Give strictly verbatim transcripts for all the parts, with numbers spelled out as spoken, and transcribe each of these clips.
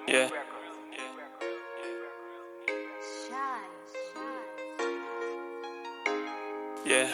Yeah. Yeah.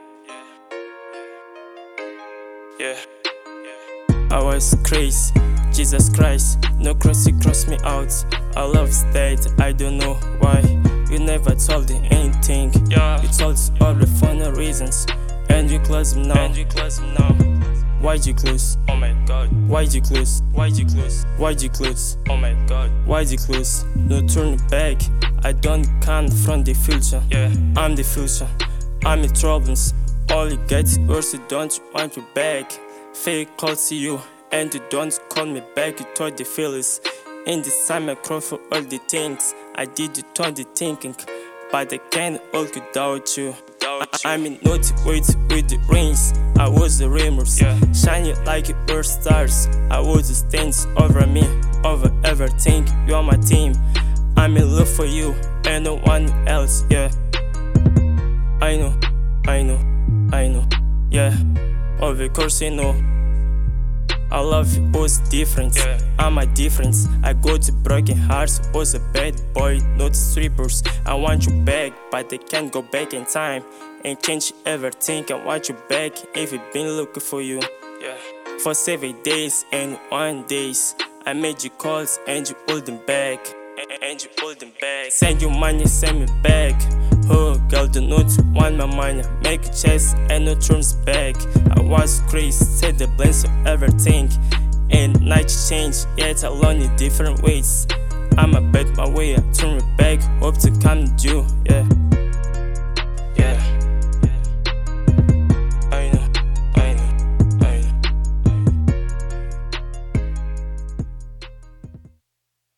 Yeah. I was crazy, Jesus Christ, no cross, you crossed me out. I love state, I don't know why. You never told me anything. Yeah. You told us all the funny reasons, and you close me now. And you close me now. Why'd you close? Oh my god. Why'd you close? Why'd you close? Why'd you close? Oh my god. Why'd you close? No turning back. I don't come from the future. Yeah. I'm the future. I'm in troubles. All you get is worse. You don't want you back. Fake calls to you, and you don't call me back. You told the feelings. In this time I cry for all the things I did, you told the thinking, but I can't walk without you. I, I'm in naughty with with the rings. I was the rumors, yeah. Shining like you were stars. I was the stains over me, over everything. You're my team. I'm in love for you and no one else. Yeah. I know, I know, I know. Yeah. Of course you know. I love you, was different. Yeah. I'm a difference. I go to broken hearts. Was a bad boy, not strippers. I want you back, but I can't go back in time and change everything. I want you back if I've been looking for you. Yeah. For seven days and one days, I made you calls and you pulled them back. And you pulled them back. Send you money, send me back. Oh, girl, do not want my money. Make a chest and no turns back. I was crazy, said the blends of everything. And night change, yet alone in different ways. I'ma bet my way, I turn me back. Hope to come to you, yeah.